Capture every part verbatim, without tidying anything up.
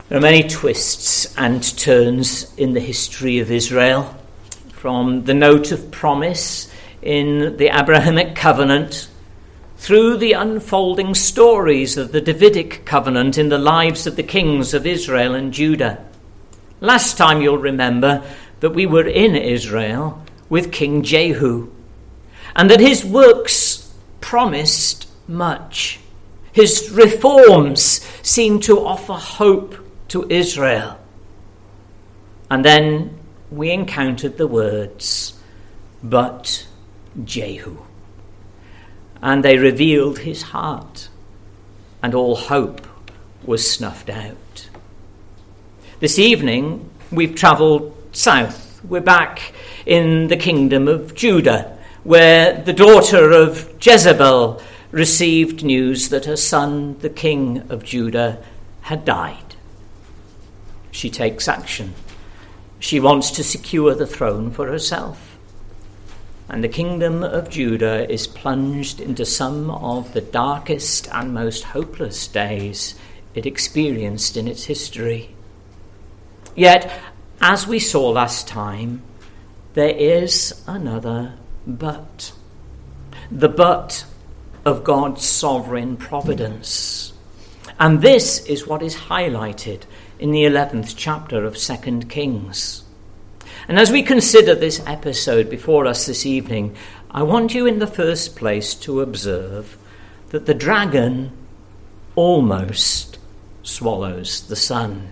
There are many twists and turns in the history of Israel, from the note of promise in the Abrahamic covenant through the unfolding stories of the Davidic covenant in the lives of the kings of Israel and Judah. Last time you'll remember that we were in Israel with King Jehu, and that his works promised much. His reforms seemed to offer hope to Israel. And then we encountered the words, "But Jehu." And they revealed his heart, and all hope was snuffed out. This evening, we've travelled south. We're back in the kingdom of Judah, where the daughter of Jezebel received news that her son, the king of Judah, had died. She takes action. She wants to secure the throne for herself. And the kingdom of Judah is plunged into some of the darkest and most hopeless days it experienced in its history. Yet, as we saw last time, there is another but. The but of God's sovereign providence. And this is what is highlighted in the eleventh chapter of Second Kings. And as we consider this episode before us this evening, I want you in the first place to observe that the dragon almost swallows the sun.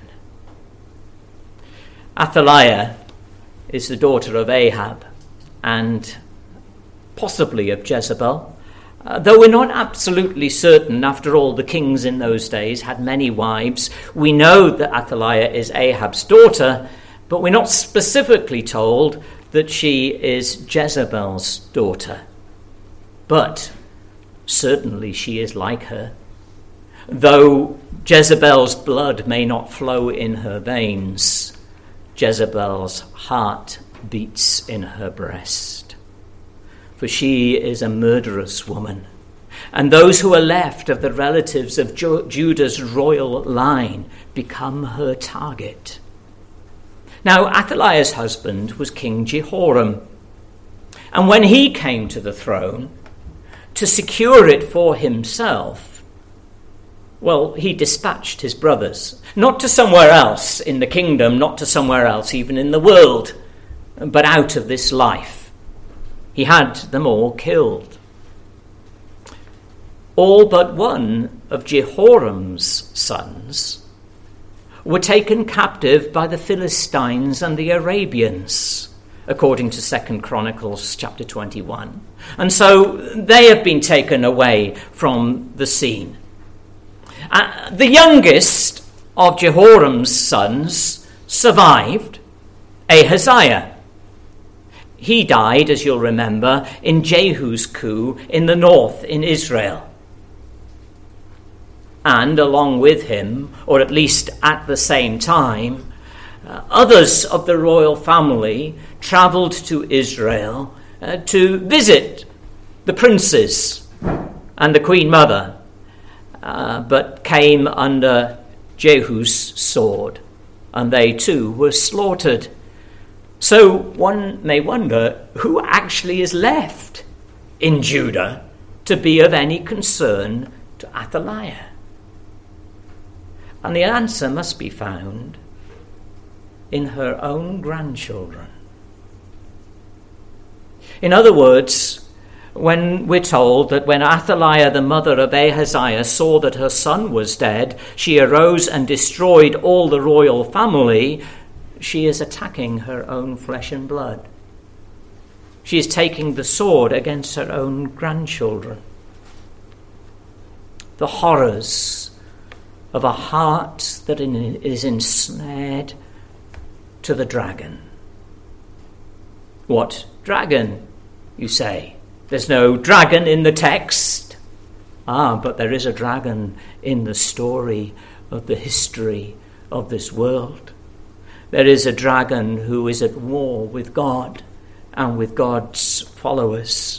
Athaliah is the daughter of Ahab and possibly of Jezebel. Uh, though we're not absolutely certain, after all, the kings in those days had many wives. We know that Athaliah is Ahab's daughter, but we're not specifically told that she is Jezebel's daughter. But certainly she is like her. Though Jezebel's blood may not flow in her veins, Jezebel's heart beats in her breast. For she is a murderous woman, and those who are left of the relatives of Ju- Judah's royal line become her target. Now, Athaliah's husband was King Jehoram, and when he came to the throne to secure it for himself, well, he dispatched his brothers, not to somewhere else in the kingdom, not to somewhere else even in the world, but out of this life. He had them all killed. All but one of Jehoram's sons were taken captive by the Philistines and the Arabians, according to Second Chronicles chapter twenty-one. And so they have been taken away from the scene. Uh, the youngest of Jehoram's sons survived, Ahaziah. He died, as you'll remember, in Jehu's coup in the north in Israel. And along with him, or at least at the same time, uh, others of the royal family travelled to Israel uh, to visit the princes and the Queen Mother, uh, but came under Jehu's sword, and they too were slaughtered. So one may wonder who actually is left in Judah to be of any concern to Athaliah. And the answer must be found in her own grandchildren. In other words, when we're told that when Athaliah, the mother of Ahaziah, saw that her son was dead, she arose and destroyed all the royal family, she is attacking her own flesh and blood. She is taking the sword against her own grandchildren. The horrors of a heart that is ensnared to the dragon. What dragon, you say? There's no dragon in the text. Ah, but there is a dragon in the story of the history of this world. There is a dragon who is at war with God and with God's followers.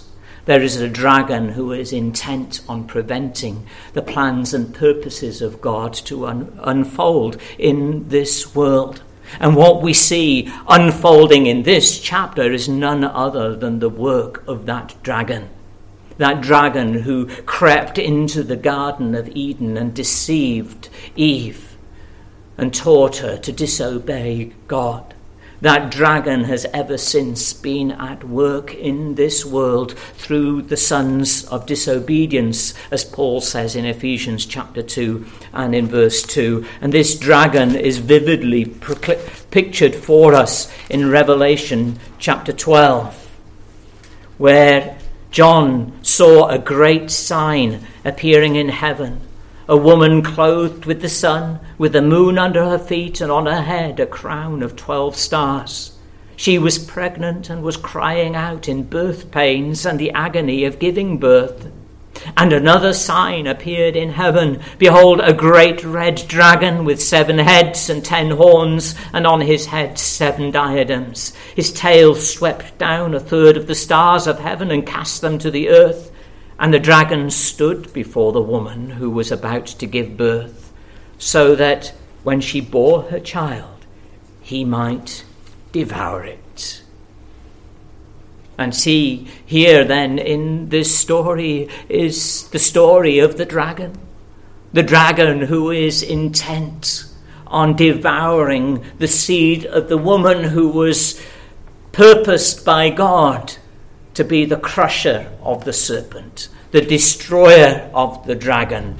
There is a dragon who is intent on preventing the plans and purposes of God to un- unfold in this world. And what we see unfolding in this chapter is none other than the work of that dragon. That dragon who crept into the Garden of Eden and deceived Eve and taught her to disobey God. That dragon has ever since been at work in this world through the sons of disobedience, as Paul says in Ephesians chapter two and in verse two. And this dragon is vividly procl- pictured for us in Revelation chapter twelve, where John saw a great sign appearing in heaven. A woman clothed with the sun, with the moon under her feet, and on her head a crown of twelve stars. She was pregnant and was crying out in birth pains and the agony of giving birth. And another sign appeared in heaven. Behold, a great red dragon with seven heads and ten horns, and on his head seven diadems. His tail swept down a third of the stars of heaven and cast them to the earth. And the dragon stood before the woman who was about to give birth, so that when she bore her child, he might devour it. And see, here then in this story is the story of the dragon. The dragon who is intent on devouring the seed of the woman who was purposed by God to be the crusher of the serpent, the destroyer of the dragon,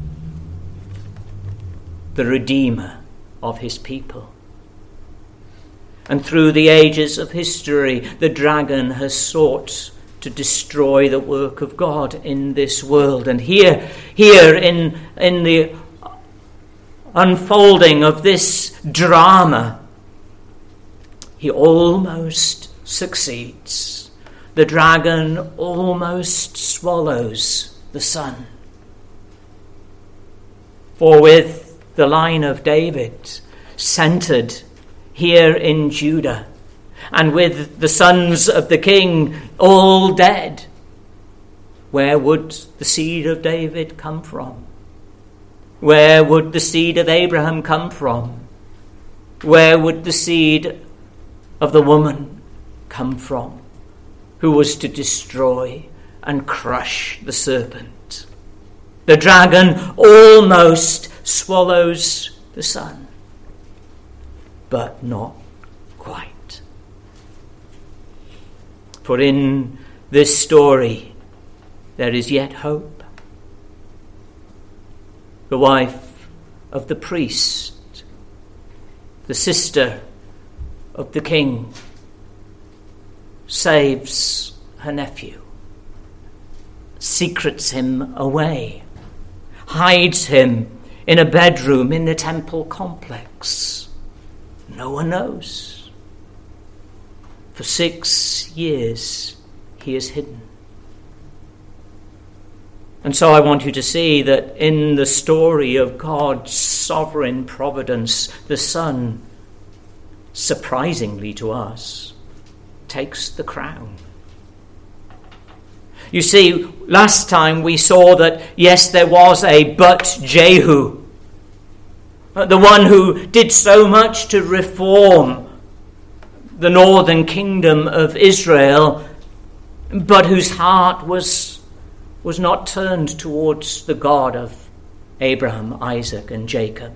the redeemer of his people. And through the ages of history, the dragon has sought to destroy the work of God in this world. And here, here in, in the unfolding of this drama, he almost succeeds. The dragon almost swallows the son. For with the line of David centered here in Judah, and with the sons of the king all dead, where would the seed of David come from? Where would the seed of Abraham come from? Where would the seed of the woman come from, who was to destroy and crush the serpent? The dragon almost swallows the son, but not quite. For in this story there is yet hope. The wife of the priest, the sister of the king, saves her nephew, secrets him away, hides him in a bedroom in the temple complex. No one knows. For six years he is hidden. And so I want you to see that in the story of God's sovereign providence, the Son, surprisingly to us, takes the crown. You see, last time we saw that, yes, there was a but Jehu, the one who did so much to reform the northern kingdom of Israel, but whose heart was, was not turned towards the God of Abraham, Isaac, and Jacob,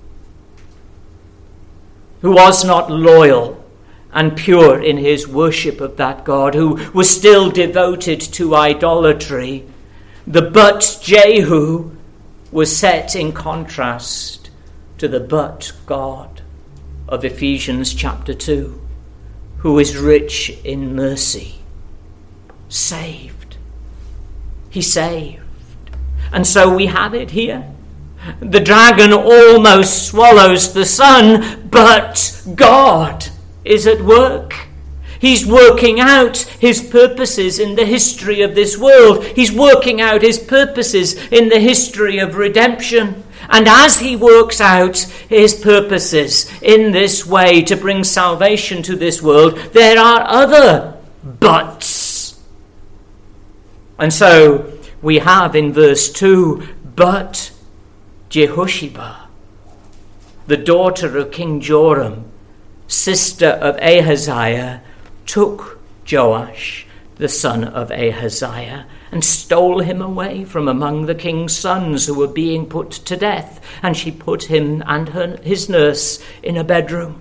who was not loyal and pure in his worship of that God, who was still devoted to idolatry. The but Jehu was set in contrast to the but God of Ephesians chapter two, who is rich in mercy. Saved. He saved. And so we have it here. The dragon almost swallows the son, but God is at work. He's working out his purposes in the history of this world. He's working out his purposes in the history of redemption. And as he works out his purposes in this way to bring salvation to this world, there are other buts. And so we have in verse two, but Jehosheba, the daughter of King Joram, sister of Ahaziah, took Joash, the son of Ahaziah, and stole him away from among the king's sons who were being put to death, and she put him and her, his nurse in a bedroom.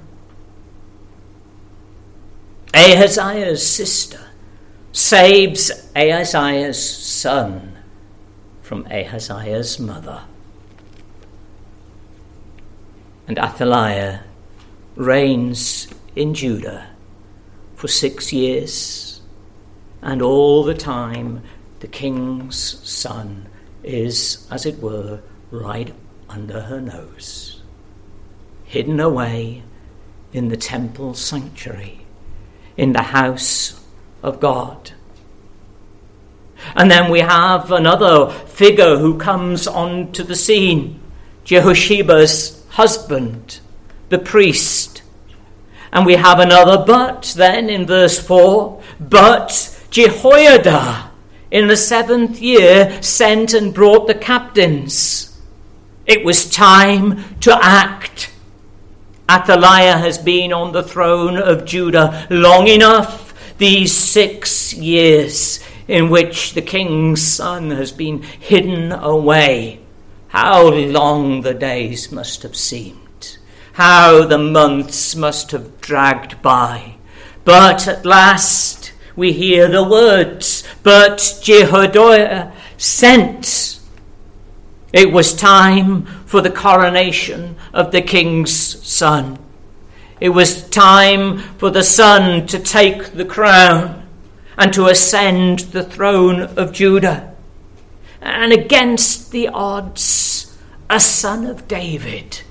Ahaziah's sister saves Ahaziah's son from Ahaziah's mother. And Athaliah reigns in Judah for six years, and all the time the king's son is, as it were, right under her nose, hidden away in the temple sanctuary, in the house of God. And then we have another figure who comes onto the scene, Jehosheba's husband, the priest. And we have another but then in verse four, but Jehoiada in the seventh year sent and brought the captains. It was time to act. Athaliah has been on the throne of Judah long enough, these six years in which the king's son has been hidden away. How long the days must have seemed. How the months must have dragged by. But at last we hear the words, but Jehoiada sent. It was time for the coronation of the king's son. It was time for the son to take the crown and to ascend the throne of Judah. And against the odds, a son of David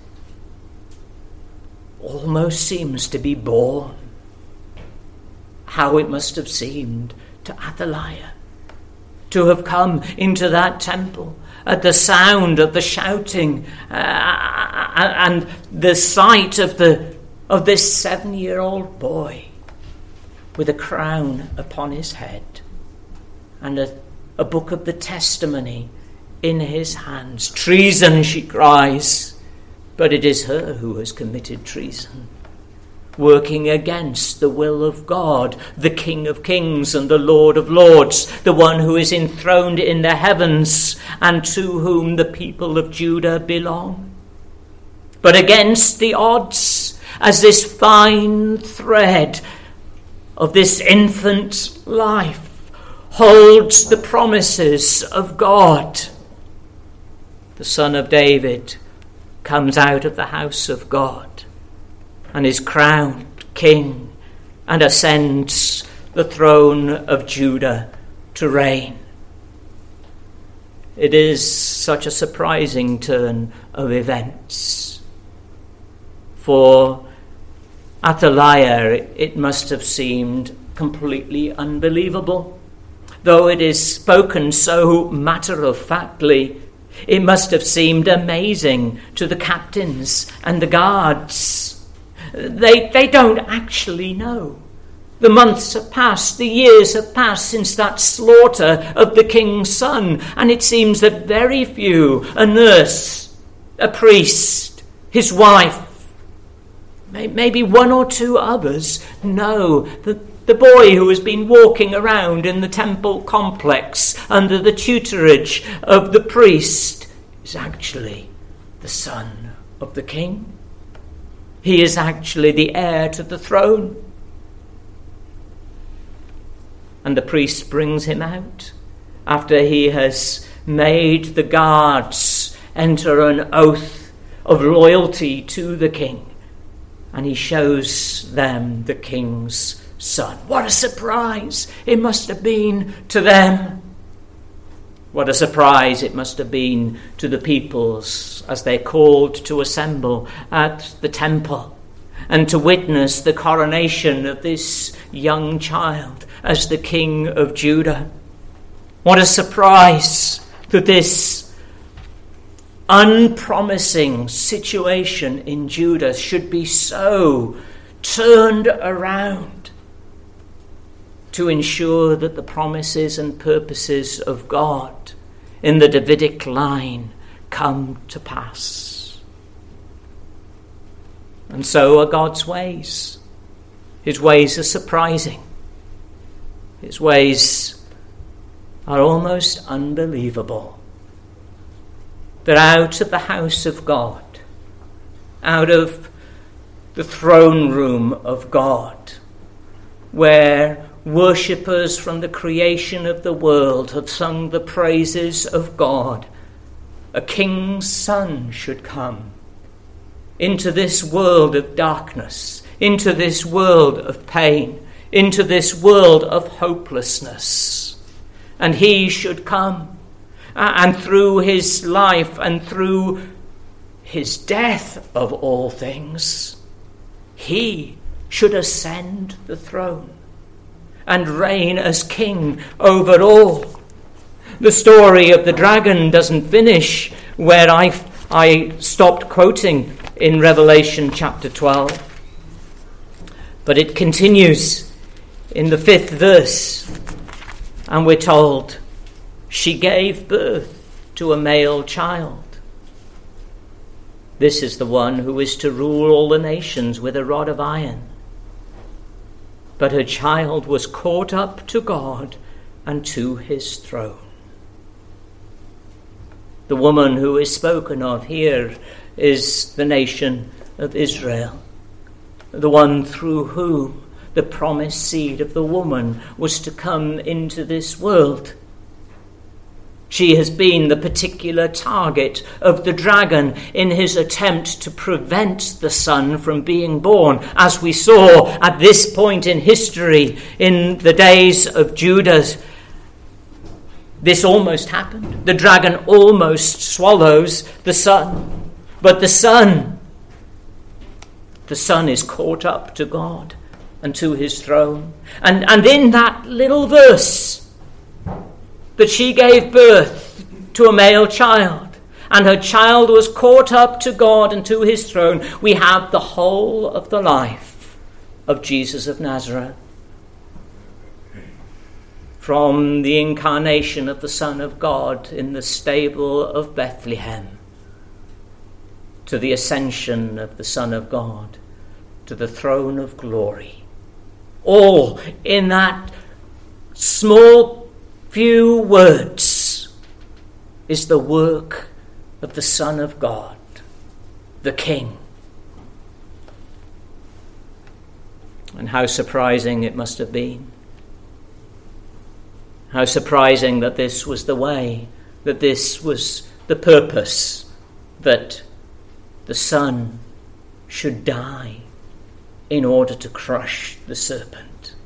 almost seems to be born. How it must have seemed to Athaliah to have come into that temple at the sound of the shouting uh, and the sight of the of this seven-year-old boy with a crown upon his head and a, a book of the testimony in his hands. Treason, she cries, but it is her who has committed treason, working against the will of God, the King of Kings and the Lord of Lords, the one who is enthroned in the heavens and to whom the people of Judah belong. But against the odds, as this fine thread of this infant life holds the promises of God, the Son of David comes out of the house of God and is crowned king and ascends the throne of Judah to reign. It is such a surprising turn of events. For Athaliah, it must have seemed completely unbelievable. Though it is spoken so matter-of-factly, it must have seemed amazing to the captains and the guards. They, they don't actually know. The months have passed, the years have passed since that slaughter of the king's son, and it seems that very few, a nurse, a priest, his wife, maybe one or two others, know that the boy who has been walking around in the temple complex under the tutorage of the priest is actually the son of the king. He is actually the heir to the throne. And the priest brings him out after he has made the guards enter an oath of loyalty to the king. And he shows them the king's son. What a surprise it must have been to them. What a surprise it must have been to the peoples as they called to assemble at the temple and to witness the coronation of this young child as the king of Judah. What a surprise that this unpromising situation in Judah should be so turned around. to ensure that the promises and purposes of God in the Davidic line come to pass. And so are God's ways. His ways are surprising. His ways are almost unbelievable. That out of the house of God, out of the throne room of God, where worshippers from the creation of the world have sung the praises of God, a king's son should come into this world of darkness, into this world of pain, into this world of hopelessness. And he should come, and through his life and through his death of all things, he should ascend the throne and reign as king over all. The story of the dragon doesn't finish where I, I stopped quoting in Revelation chapter twelve, but it continues in the fifth verse, and we're told, she gave birth to a male child. This is the one who is to rule all the nations with a rod of iron. But her child was caught up to God and to his throne. The woman who is spoken of here is the nation of Israel, the one through whom the promised seed of the woman was to come into this world. She has been the particular target of the dragon in his attempt to prevent the son from being born. As we saw at this point in history, in the days of Judas, this almost happened. The dragon almost swallows the son. But the son, the son is caught up to God and to his throne. And, and in that little verse, that she gave birth to a male child, and her child was caught up to God and to his throne, we have the whole of the life of Jesus of Nazareth. From the incarnation of the Son of God in the stable of Bethlehem, to the ascension of the Son of God, to the throne of glory. All in that small few words is the work of the Son of God, the King. And how surprising it must have been. How surprising that this was the way, that this was the purpose, that the Son should die in order to crush the serpent.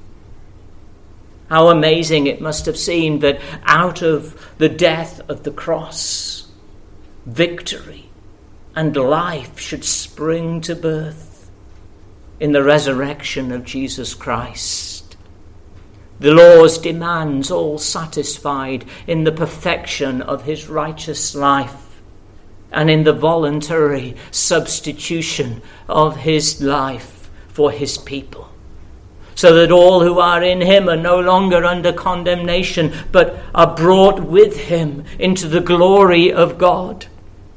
How amazing it must have seemed that out of the death of the cross, victory and life should spring to birth in the resurrection of Jesus Christ. The law's demands all satisfied in the perfection of his righteous life and in the voluntary substitution of his life for his people, so that all who are in him are no longer under condemnation, but are brought with him into the glory of God.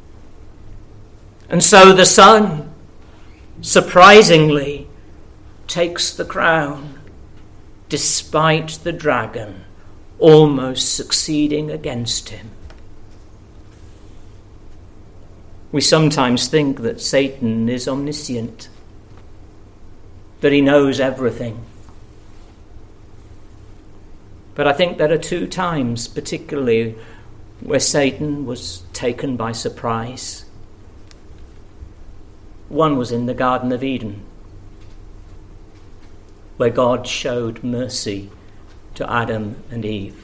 And so the Son, surprisingly, takes the crown, despite the dragon almost succeeding against him. We sometimes think that Satan is omniscient, that he knows everything. But I think there are two times particularly where Satan was taken by surprise. One was in the Garden of Eden, where God showed mercy to Adam and Eve.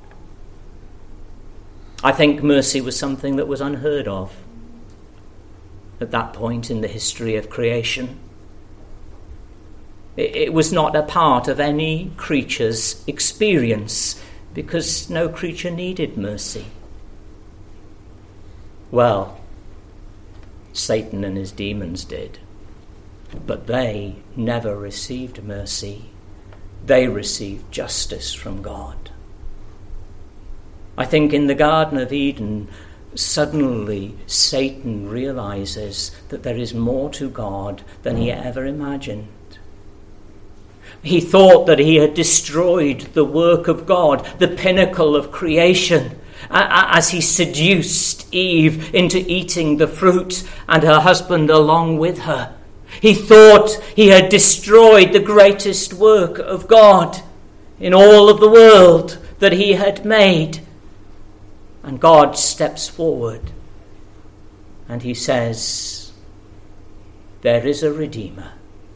I think mercy was something that was unheard of at that point in the history of creation. It was not a part of any creature's experience because no creature needed mercy. Well, Satan and his demons did, but they never received mercy they receive justice from God. I think in the Garden of Eden, suddenly Satan realizes that there is more to God than he ever imagined. He thought that he had destroyed the work of God, the pinnacle of creation, as he seduced Eve into eating the fruit and her husband along with her. He thought he had destroyed the greatest work of God in all of the world that he had made. And God steps forward and he says, there is a Redeemer.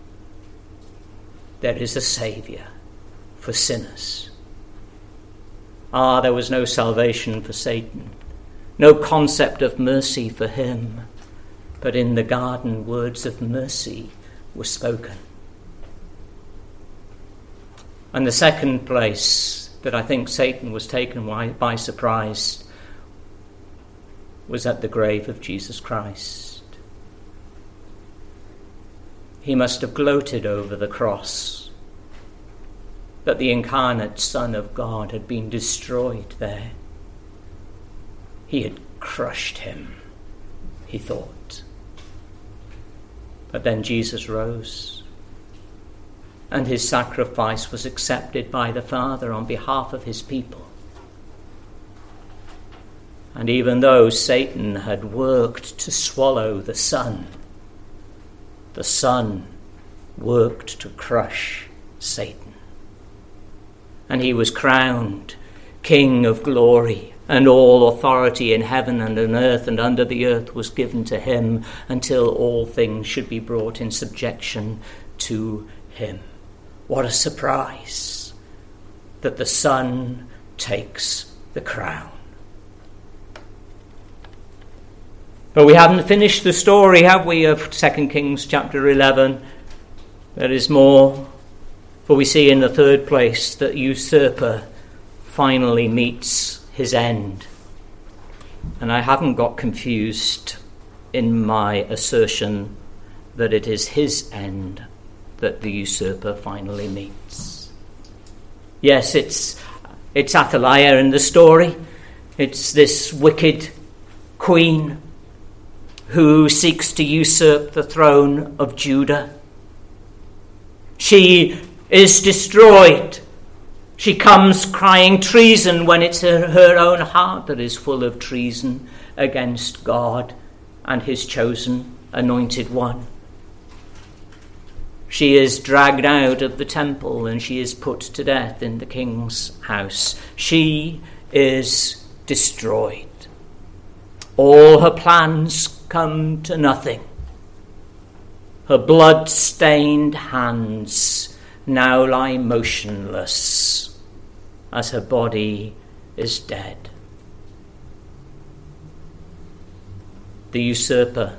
There is a Saviour for sinners. Ah, there was no salvation for Satan, no concept of mercy for him, but in the garden words of mercy were spoken. And the second place that I think Satan was taken by surprise was at the grave of Jesus Christ. He must have gloated over the cross, that the incarnate Son of God had been destroyed there. He had crushed him, he thought. But then Jesus rose, and his sacrifice was accepted by the Father on behalf of his people. And even though Satan had worked to swallow the Son, the Son worked to crush Satan. And he was crowned King of glory, and all authority in heaven and on earth and under the earth was given to him until all things should be brought in subjection to him. What a surprise that the Son takes the crown. But we haven't finished the story, have we, of Second Kings chapter eleven. There is more. For we see in the third place that usurper finally meets his end. And I haven't got confused in my assertion that it is his end that the usurper finally meets. Yes, it's it's Athaliah in the story. It's this wicked queen who seeks to usurp the throne of Judah. She is destroyed. She comes crying treason when it's her, her own heart that is full of treason against God and his chosen anointed one. She is dragged out of the temple and she is put to death in the king's house. She is destroyed. All her plans come to nothing. Her blood-stained hands now lie motionless as her body is dead. The usurper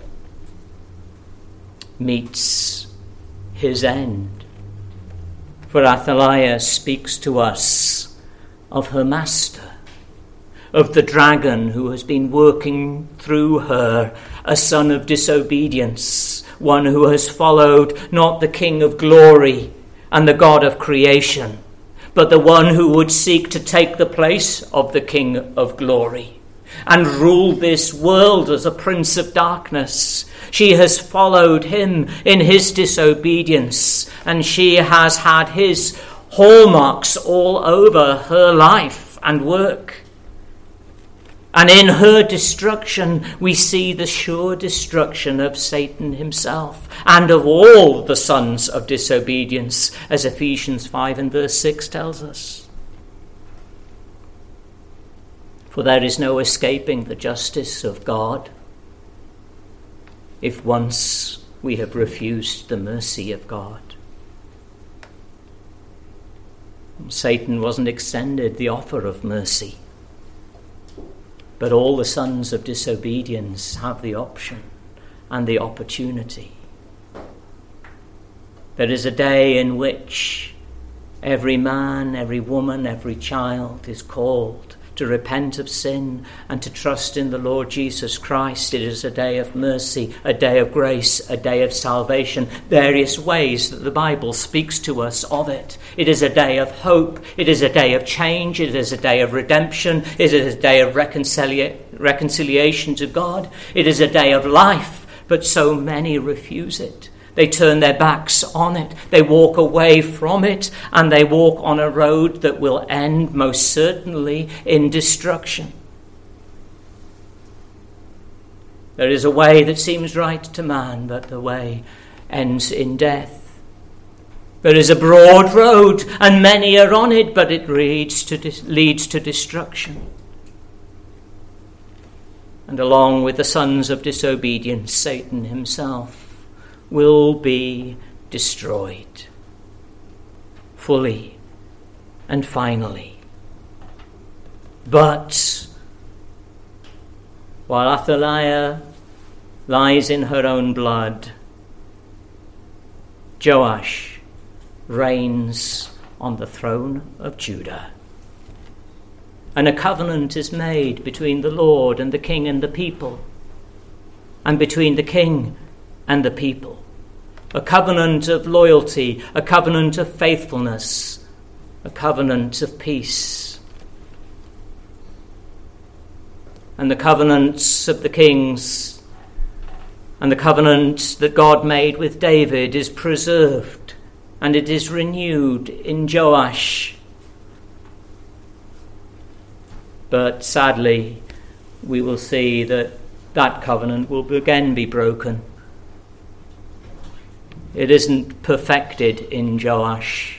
meets his end. For Athaliah speaks to us of her master, of the dragon who has been working through her, a son of disobedience, one who has followed not the King of glory and the God of creation, but the one who would seek to take the place of the King of glory and rule this world as a prince of darkness. She has followed him in his disobedience, and she has had his hallmarks all over her life and work. And in her destruction, we see the sure destruction of Satan himself and of all the sons of disobedience, as Ephesians five and verse six tells us. For there is no escaping the justice of God if once we have refused the mercy of God. Satan wasn't extended the offer of mercy. But all the sons of disobedience have the option and the opportunity. There is a day in which every man, every woman, every child is called to repent of sin and to trust in the Lord Jesus Christ. It is a day of mercy, a day of grace, a day of salvation, various ways that the Bible speaks to us of it. It is a day of hope. It is a day of change. It is a day of redemption. It is a day of reconcilia- reconciliation to God. It is a day of life, but so many refuse it. They turn their backs on it. They walk away from it, and they walk on a road that will end most certainly in destruction. There is a way that seems right to man, but the way ends in death. There is a broad road, and many are on it, but it leads to, leads to destruction. And along with the sons of disobedience, Satan himself will be destroyed fully and finally. But while Athaliah lies in her own blood, Joash reigns on the throne of Judah. And a covenant is made between the Lord and the king and the people, and between the king and the people. A covenant of loyalty, a covenant of faithfulness, a covenant of peace. And the covenants of the kings and the covenant that God made with David is preserved, and it is renewed in Joash. But sadly, we will see that that covenant will again be broken. It isn't perfected in Joash.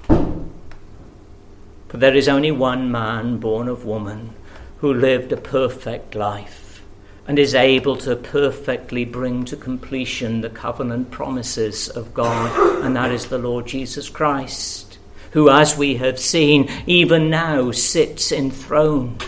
For there is only one man born of woman who lived a perfect life and is able to perfectly bring to completion the covenant promises of God, and that is the Lord Jesus Christ, who, as we have seen, even now sits enthroned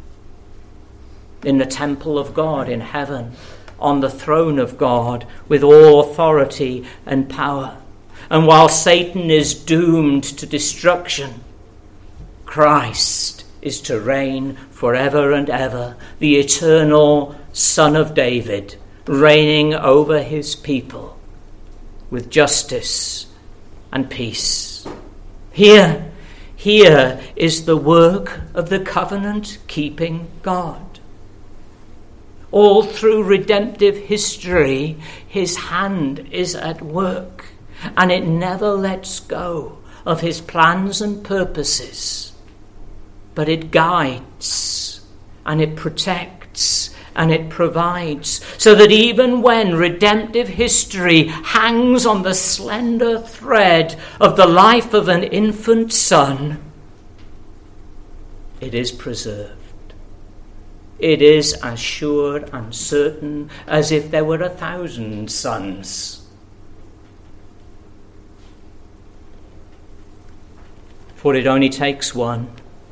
in the temple of God in heaven, on the throne of God, with all authority and power. And while Satan is doomed to destruction, Christ is to reign forever and ever, the eternal Son of David, reigning over his people with justice and peace. Here, here is the work of the covenant-keeping God. All through redemptive history, his hand is at work, and it never lets go of his plans and purposes. But it guides, and it protects, and it provides, so that even when redemptive history hangs on the slender thread of the life of an infant son, it is preserved. It is as sure and certain as if there were a thousand sons. For it only takes one,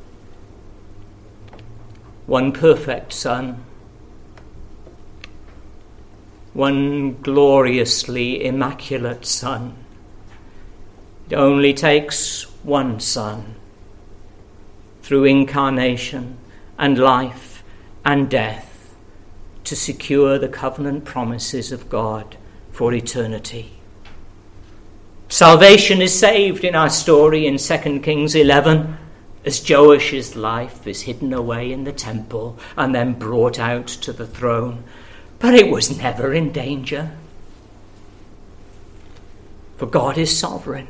one perfect son, one gloriously immaculate son. It only takes one son through incarnation and life and death to secure the covenant promises of God for eternity. Salvation is saved in our story in Second Kings eleven, as Joash's life is hidden away in the temple and then brought out to the throne. But it was never in danger, for God is sovereign.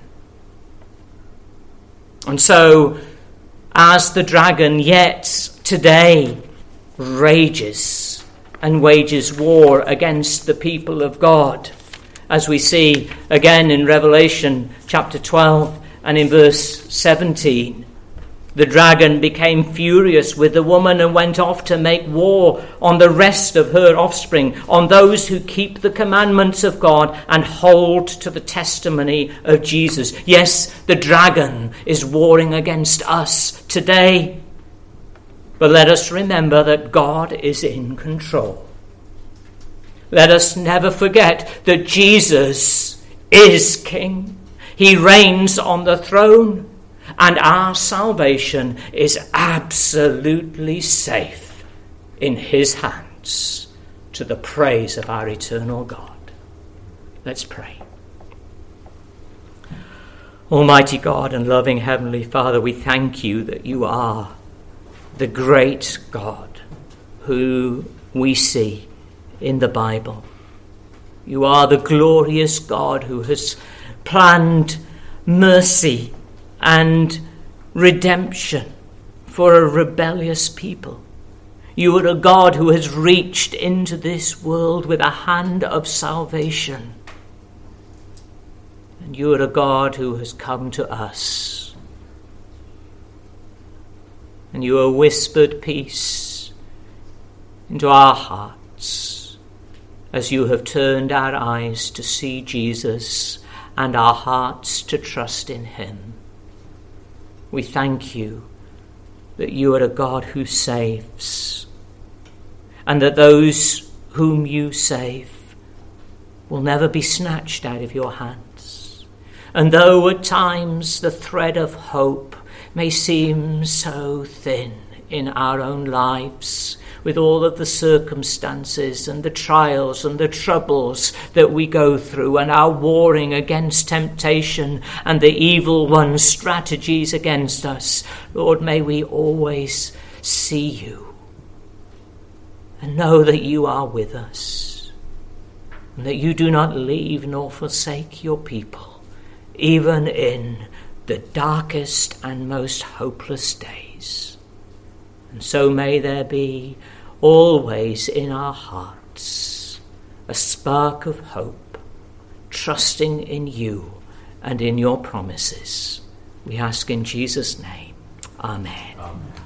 And so, as the dragon yet today rages and wages war against the people of God, as we see again in Revelation chapter twelve and in verse seventeen. The dragon became furious with the woman and went off to make war on the rest of her offspring, on those who keep the commandments of God and hold to the testimony of Jesus. Yes, the dragon is warring against us today. But let us remember that God is in control. Let us never forget that Jesus is King. He reigns on the throne. and our salvation is absolutely safe in his hands, to the praise of our eternal God. Let's pray. Almighty God and loving Heavenly Father, we thank you that you are the great God who we see in the Bible. You are the glorious God who has planned mercy and redemption for a rebellious people. You are a God who has reached into this world with a hand of salvation. And you are a God who has come to us. And you have whispered peace into our hearts as you have turned our eyes to see Jesus and our hearts to trust in him. We thank you that you are a God who saves, and that those whom you save will never be snatched out of your hands. And though at times the thread of hope may seem so thin in our own lives, with all of the circumstances and the trials and the troubles that we go through, and our warring against temptation and the evil one's strategies against us, Lord, may we always see you and know that you are with us, and that you do not leave nor forsake your people, even in the darkest and most hopeless days. And so may there be always in our hearts a spark of hope, trusting in you and in your promises. We ask in Jesus' name. Amen. Amen.